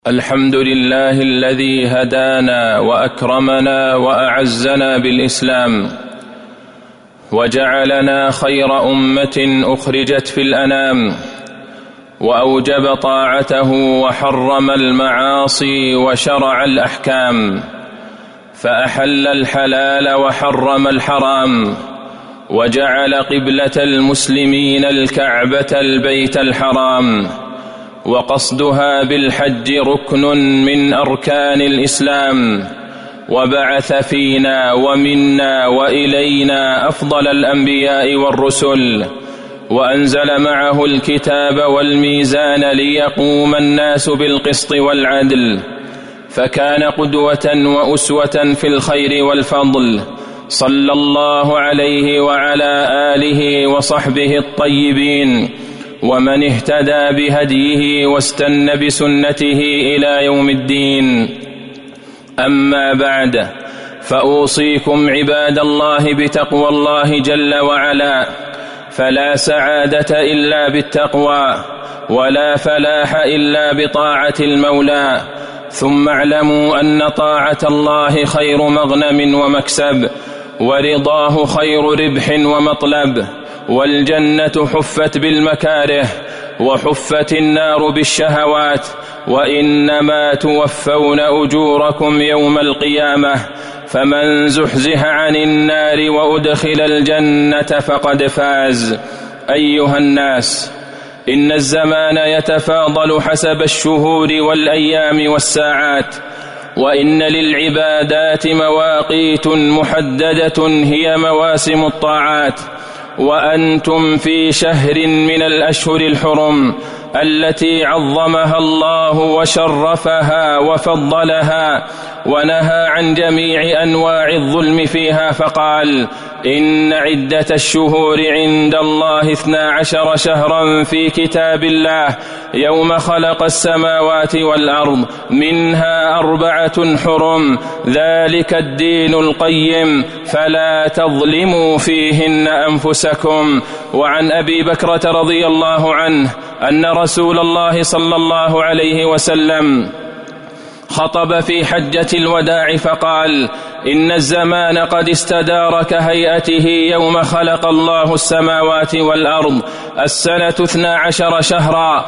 الحمد لله الذي هدانا وأكرمنا وأعزنا بالإسلام، وجعلنا خير أمة أخرجت في الأنام، وأوجب طاعته وحرم المعاصي وشرع الأحكام، فأحل الحلال وحرم الحرام، وجعل قبلة المسلمين الكعبة البيت الحرام، وقصدها بالحج ركن من أركان الإسلام، وبعث فينا ومنا وإلينا أفضل الأنبياء والرسل، وأنزل معه الكتاب والميزان ليقوم الناس بالقسط والعدل، فكان قدوة وأسوة في الخير والفضل، صلى الله عليه وعلى آله وصحبه الطيبين، ومن اهتدى بهديه واستنى بسنته إلى يوم الدين. أما بعد، فأوصيكم عباد الله بتقوى الله جل وعلا، فلا سعادة إلا بالتقوى، ولا فلاح إلا بطاعة المولى. ثم اعلموا أن طاعة الله خير مغنم ومكسب، ورضاه خير ربح ومطلب، والجنة حفت بالمكاره، وحفت النار بالشهوات، وإنما توفون أجوركم يوم القيامة، فمن زحزح عن النار وأدخل الجنة فقد فاز. أيها الناس، إن الزمان يتفاضل حسب الشهور والأيام والساعات، وإن للعبادات مواقيت محددة هي مواسم الطاعات، وأنتم في شهر من الأشهر الحرم التي عظمها الله وشرفها وفضلها، ونهى عن جميع أنواع الظلم فيها، فقال: إن عدة الشهور عند الله 12 شهرا في كتاب الله يوم خلق السماوات والأرض، منها 4 حرم، ذلك الدين القيم، فلا تظلموا فيهن أنفسكم. وعن أبي بكرة رضي الله عنه أن رسول الله صلى الله عليه وسلم خطب في حجة الوداع فقال: إن الزمان قد استدار كهيئته يوم خلق الله السماوات والأرض، السنة 12 شهرا،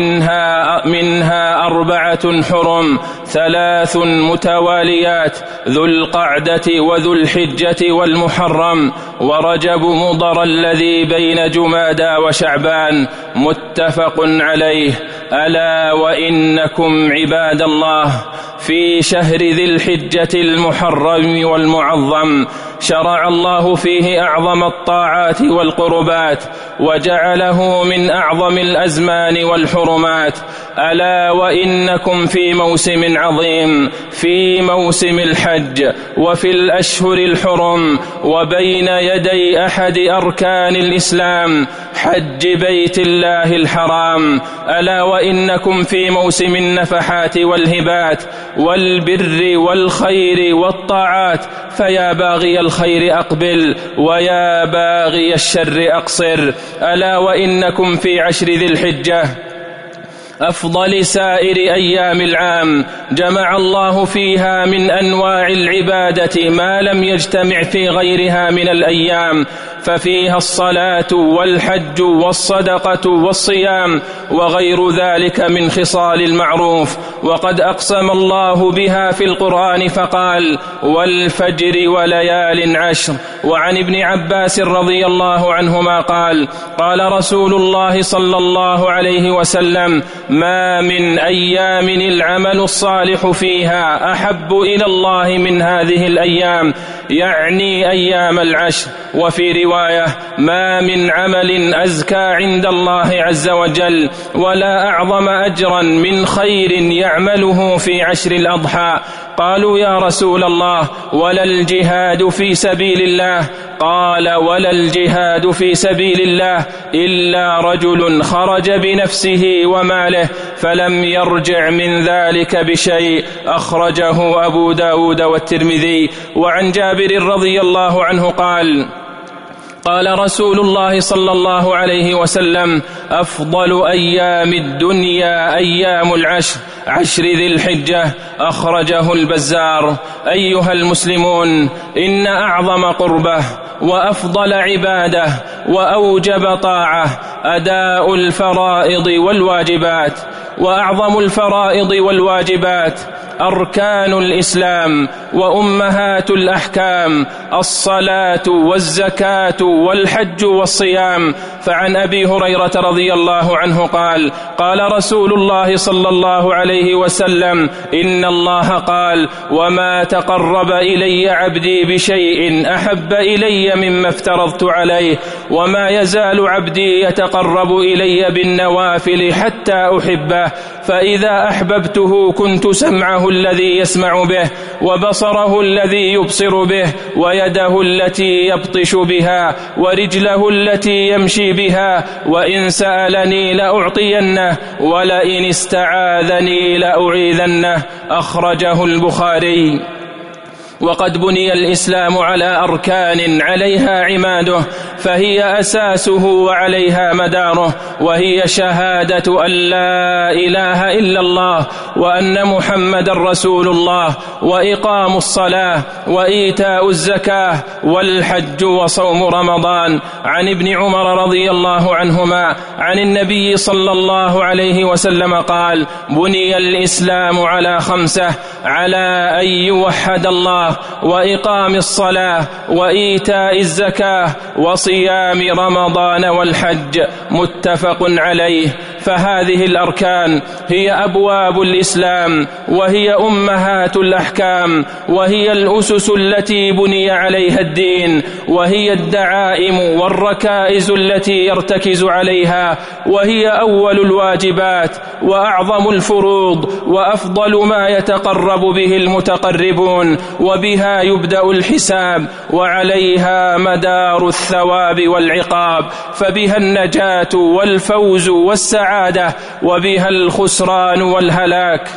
منها 4 حرم، 3 متواليات، ذو القعدة وذو الحجة والمحرم، ورجب مضر الذي بين جمادى وشعبان، متفق عليه. ألا وإنكم عباد الله في شهر ذي الحجة المحرم والمعظم، شرع الله فيه أعظم الطاعات والقربات، وجعله من أعظم الأزمان والحرمات. ألا وإنكم في موسم عظيم، في موسم الحج، وفي الأشهر الحرم، وبين يدي أحد أركان الإسلام، حج بيت الله الحرام. ألا وإنكم في موسم النفحات والهبات والبر والخير والطاعات، فيا باغي الخير أقبل، ويا باغي الشر أقصر. ألا وإنكم في 10 ذي الحجة، أفضل سائر أيام العام، جمع الله فيها من أنواع العبادة ما لم يجتمع في غيرها من الأيام، ففيها الصلاة والحج والصدقة والصيام وغير ذلك من خصال المعروف. وقد أقسم الله بها في القرآن فقال: والفجر وليال عشر. وعن ابن عباس رضي الله عنهما قال: قال رسول الله صلى الله عليه وسلم: ما من أيام العمل الصالح فيها أحب إلى الله من هذه الأيام، يعني أيام العشر. وفي رواية: ما من عمل أزكى عند الله عز وجل ولا أعظم أجرا من خير يعمله في 10 الأضحى. قالوا: يا رسول الله، ولا الجهاد في سبيل الله؟ قال: ولا الجهاد في سبيل الله إلا رجل خرج بنفسه وماله فلم يرجع من ذلك بشيء، أخرجه أبو داود والترمذي. وعن جابر رضي الله عنه قال: قال رسول الله صلى الله عليه وسلم: أفضل أيام الدنيا أيام عشر ذي الحجة. أخرجه البزار. أيها المسلمون، إن أعظم قربة وأفضل عبادة وأوجب طاعة أداء الفرائض والواجبات. وأعظم الفرائض والواجبات أركان الإسلام وأمهات الأحكام: الصلاة والزكاة والحج والصيام. فعن أبي هريرة رضي الله عنه قال: قال رسول الله صلى الله عليه وسلم: إن الله قال: وما تقرب إلي عبدي بشيء أحب إلي مما افترضت عليه، وما يزال عبدي يتقرب إلي بالنوافل حتى أحبه، فإذا أحببته كنت سمعه الذي يسمع به، وبصره الذي يبصر به، ويده التي يبطش بها، ورجله التي يمشي بها، وإن سألني لأعطينه، ولئن استعاذني لأعيذنه. أخرجه البخاري. وقد بني الإسلام على أركان عليها عماده، فهي أساسه وعليها مداره، وهي شهادة أن لا إله إلا الله وأن محمد رسول الله، وإقام الصلاة، وإيتاء الزكاة، والحج، وصوم رمضان. عن ابن عمر رضي الله عنهما عن النبي صلى الله عليه وسلم قال: بني الإسلام على 5: على أن يوحد الله، وإقام الصلاة، وإيتاء الزكاة، وصيام رمضان، والحج. متفق عليه. فهذه الأركان هي أبواب الإسلام، وهي أمهات الأحكام، وهي الأسس التي بني عليها الدين، وهي الدعائم والركائز التي يرتكز عليها، وهي أول الواجبات وأعظم الفروض وأفضل ما يتقرب به المتقربون، وبها يبدأ الحساب، وعليها مدار الثواب والعقاب، فبها النجاة والفوز والسعادة، وبها الخسران والهلاك.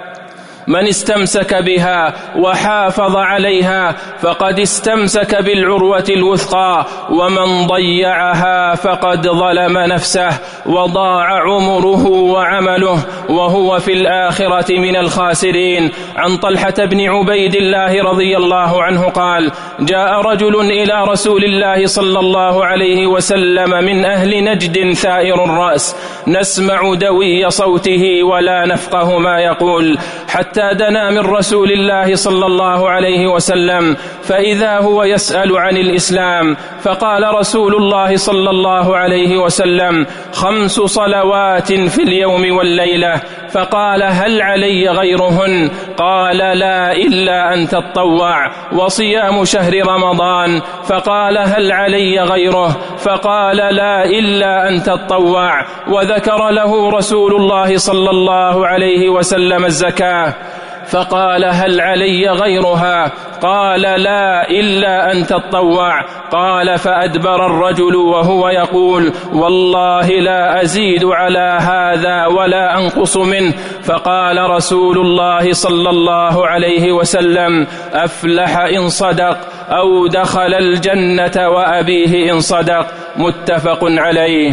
من استمسك بها وحافظ عليها فقد استمسك بالعروة الوثقى، ومن ضيعها فقد ظلم نفسه وضاع عمره وعمله، وهو في الآخرة من الخاسرين. عن طلحة بن عبيد الله رضي الله عنه قال: جاء رجل إلى رسول الله صلى الله عليه وسلم من أهل نجد ثائر الرأس، نسمع دوي صوته ولا نفقه ما يقول، حتى دنا من رسول الله صلى الله عليه وسلم، فإذا هو يسأل عن الإسلام، فقال رسول الله صلى الله عليه وسلم: 5 صلوات في اليوم والليلة. فقال: هل علي غيرهن؟ قال: لا، إلا أن تطوع. وصيام شهر رمضان. فقال: هل علي غيره؟ فقال: لا، إلا أن تطوع. وذكر له رسول الله صلى الله عليه وسلم الزكاة، فقال: هل علي غيرها؟ قال: لا، إلا أن تطوع. قال: فأدبر الرجل وهو يقول: والله لا أزيد على هذا ولا أنقص منه. فقال رسول الله صلى الله عليه وسلم: أفلح إن صدق، أو دخل الجنة وأبيه إن صدق. متفق عليه.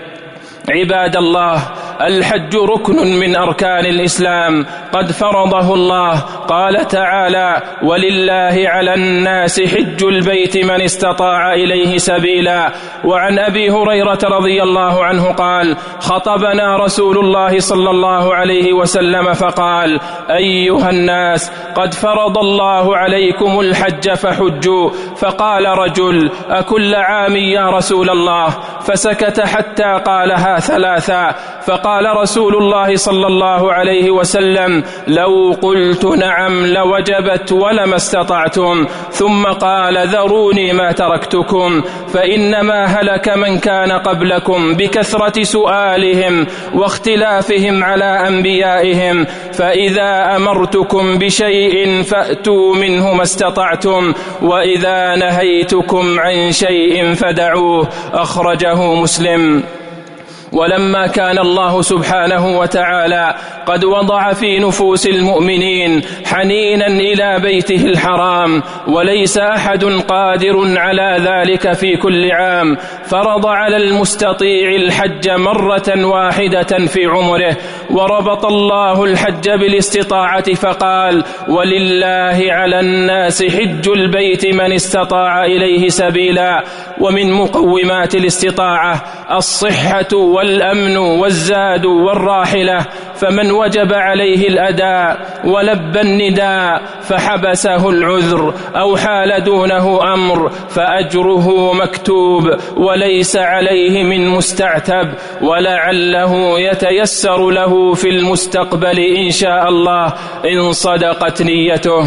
عباد الله، الحج ركن من أركان الإسلام قد فرضه الله. قال تعالى: ولله على الناس حج البيت من استطاع إليه سبيلا. وعن أبي هريرة رضي الله عنه قال: خطبنا رسول الله صلى الله عليه وسلم فقال: أيها الناس، قد فرض الله عليكم الحج فحجوا. فقال رجل: أكل عام يا رسول الله؟ فسكت حتى قالها 3. فقال رسول الله صلى الله عليه وسلم: لو قلت نعم لوجبت ولما استطعتم. ثم قال: ذروني ما تركتكم، فإنما هلك من كان قبلكم بكثرة سؤالهم واختلافهم على أنبيائهم، فإذا أمرتكم بشيء فأتوا منه ما استطعتم، وإذا نهيتكم عن شيء فدعوه. أخرجه مسلم. ولما كان الله سبحانه وتعالى قد وضع في نفوس المؤمنين حنينا إلى بيته الحرام، وليس أحد قادر على ذلك في كل عام، فرض على المستطيع الحج مرة واحدة في عمره، وربط الله الحج بالاستطاعة فقال: ولله على الناس حج البيت من استطاع إليه سبيلا. ومن مقومات الاستطاعة الصحة والأمن والزاد والراحلة، فمن وجب عليه الأداء ولبى النداء فحبسه العذر أو حال دونه أمر فأجره مكتوب وليس عليه من مستعتب، ولعله يتيسر له في المستقبل إن شاء الله إن صدقت نيته.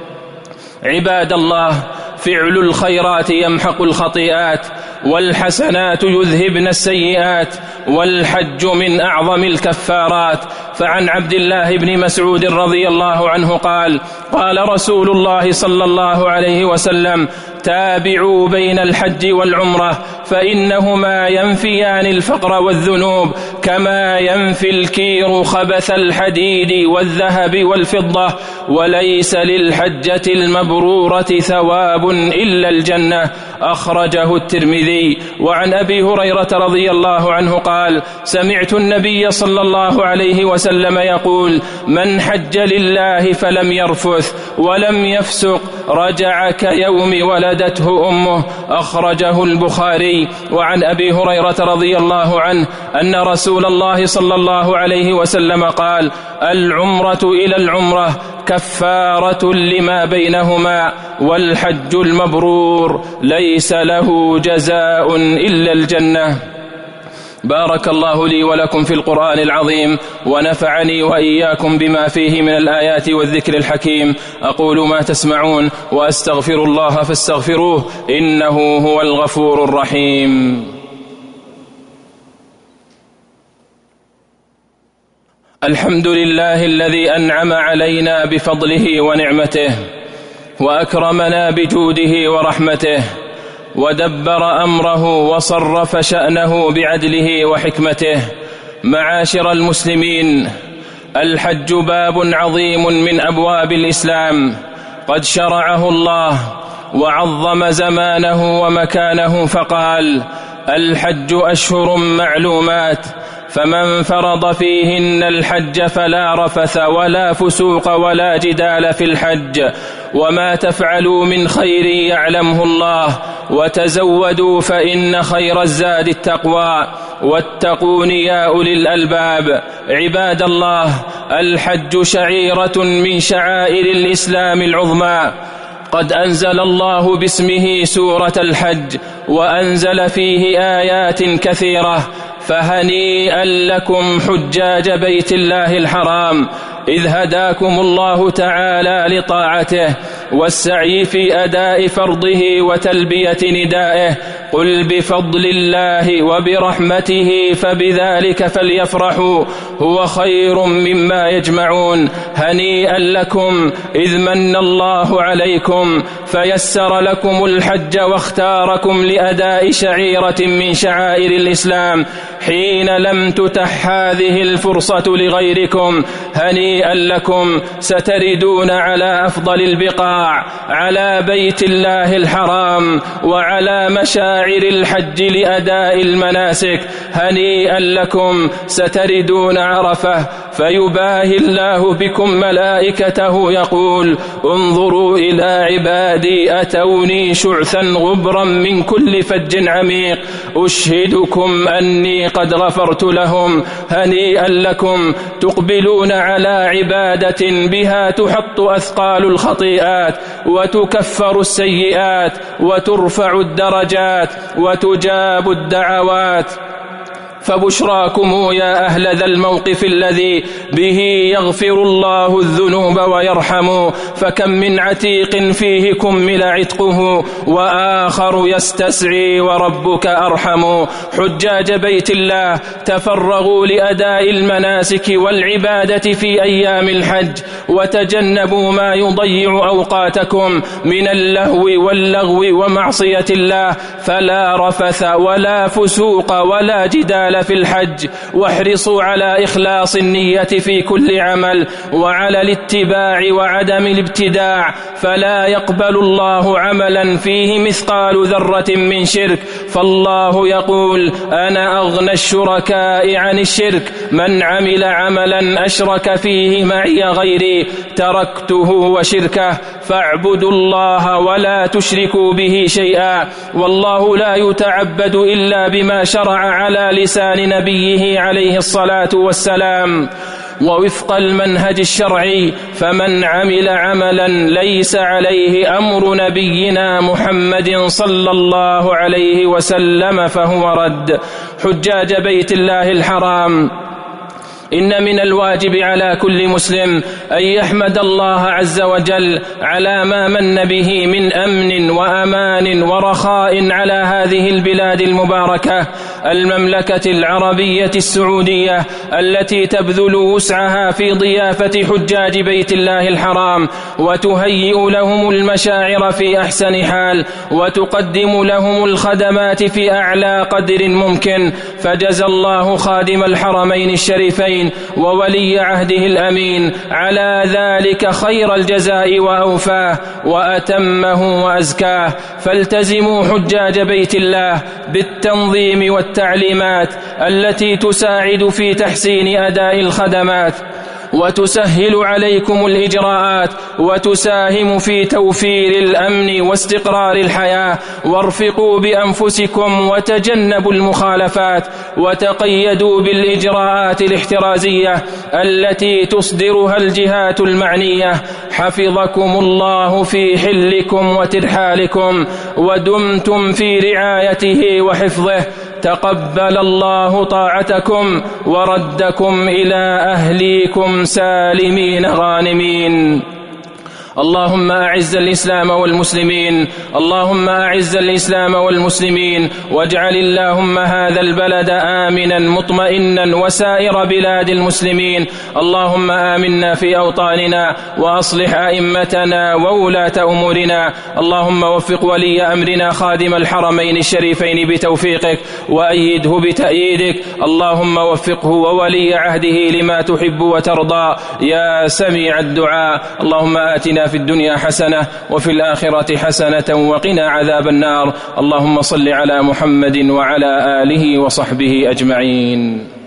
عباد الله، فعل الخيرات يمحق الخطيئات، والحسنات يذهبن السيئات، والحج من أعظم الكفارات. فعن عبد الله بن مسعود رضي الله عنه قال: قال رسول الله صلى الله عليه وسلم: تابعوا بين الحج والعمرة، فإنهما ينفيان الفقر والذنوب كما ينفي الكير خبث الحديد والذهب والفضة، وليس للحجة المبرورة ثواب إلا الجنة. أخرجه الترمذي. وعن أبي هريرة رضي الله عنه قال: سمعت النبي صلى الله عليه وسلم يقول: من حج لله فلم يرفث ولم يفسق رجع كيوم ولدته أمه. أخرجه البخاري. وعن أبي هريرة رضي الله عنه أن رسول الله صلى الله عليه وسلم قال: العمرة إلى العمرة كفارة لما بينهما، والحج المبرور ليس له جزاء إلا الجنة. بارك الله لي ولكم في القرآن العظيم، ونفعني وإياكم بما فيه من الآيات والذكر الحكيم. أقول ما تسمعون وأستغفر الله فاستغفروه إنه هو الغفور الرحيم. الحمد لله الذي أنعم علينا بفضله ونعمته، وأكرمنا بجوده ورحمته، ودبر أمره وصرف شأنه بعدله وحكمته. معاشر المسلمين، الحج باب عظيم من أبواب الإسلام قد شرعه الله وعظم زمانه ومكانه، فقال: الحج أشهر معلومات، فمن فرض فيهن الحج فلا رفث ولا فسوق ولا جدال في الحج، وما تفعلوا من خير يعلمه الله، وتزودوا فإن خير الزاد التقوى، واتقون يا أولي الألباب. عباد الله، الحج شعيرة من شعائر الإسلام العظمى، قد أنزل الله باسمه سورة الحج، وأنزل فيه آيات كثيرة، فهنيئا لكم حجاج بيت الله الحرام إذ هداكم الله تعالى لطاعته والسعي في أداء فرضه وتلبية ندائه. قل بفضل الله وبرحمته فبذلك فليفرحوا هو خير مما يجمعون. هنيئا لكم إذ من الله عليكم فيسر لكم الحج واختاركم لأداء شعيرة من شعائر الإسلام حين لم تتح هذه الفرصة لغيركم. هنيئا لكم، ستردون على أفضل البقاع، على بيت الله الحرام وعلى مشاعر الحج لأداء المناسك. هنيئا لكم، ستردون عرفة فيباهي الله بكم ملائكته يقول: انظروا إلى عبادي أتوني شعثا غبرا من كل فج عميق أشهدكم أني قد غفرت لهم. هنيئا لكم، تقبلون على عبادة بها تحط أثقال الخطيئات وتكفر السيئات وترفع الدرجات وتجاب الدعوات. فبشراكم يا أهل ذا الموقف الذي به يغفر الله الذنوب ويرحم، فكم من عتيق فيه كمل عتقه وآخر يستسعي وربك أرحم. حجاج بيت الله، تفرغوا لأداء المناسك والعبادة في أيام الحج، وتجنبوا ما يضيع أوقاتكم من اللهو واللغو ومعصية الله، فلا رفث ولا فسوق ولا جدال الكسل في الحج، واحرصوا على إخلاص النية في كل عمل، وعلى الاتباع وعدم الابتداع، فلا يقبل الله عملا فيه مثقال ذرة من شرك. فالله يقول: أنا أغنى الشركاء عن الشرك، من عمل عملا أشرك فيه معي غيري تركته وشركه، فاعبدوا الله ولا تشركوا به شيئا. والله لا يتعبد إلا بما شرع على لسان نبيه عليه الصلاة والسلام ووفق المنهج الشرعي، فمن عمل عملا ليس عليه أمر نبينا محمد صلى الله عليه وسلم فهو رد. حجاج بيت الله الحرام، إن من الواجب على كل مسلم أن يحمد الله عز وجل على ما من به من أمن وأمان ورخاء على هذه البلاد المباركة، المملكة العربية السعودية، التي تبذل وسعها في ضيافة حجاج بيت الله الحرام، وتهيئ لهم المشاعر في أحسن حال، وتقدم لهم الخدمات في أعلى قدر ممكن. فجزى الله خادم الحرمين الشريفين وولي عهده الأمين على ذلك خير الجزاء وأوفاه وأتمه وأزكاه. فالتزموا حجاج بيت الله بالتنظيم والتعليمات التي تساعد في تحسين أداء الخدمات، وتسهل عليكم الإجراءات، وتساهم في توفير الأمن واستقرار الحياة. وارفقوا بأنفسكم وتجنبوا المخالفات، وتقيدوا بالإجراءات الاحترازية التي تصدرها الجهات المعنية. حفظكم الله في حلكم وترحالكم، ودمتم في رعايته وحفظه. تقبل الله طاعتكم وردكم إلى أهليكم سالمين غانمين. اللهم أعز الإسلام والمسلمين، اللهم أعز الإسلام والمسلمين، واجعل اللهم هذا البلد آمنا مطمئنا وسائر بلاد المسلمين. اللهم آمنا في أوطاننا، وأصلح أئمتنا وولاة أمورنا. اللهم وفق ولي أمرنا خادم الحرمين الشريفين بتوفيقك، وأيده بتأييدك. اللهم وفقه وولي عهده لما تحب وترضى يا سميع الدعاء. اللهم آتنا في الدنيا حسنة وفي الآخرة حسنة وقنا عذاب النار. اللهم صل على محمد وعلى آله وصحبه أجمعين.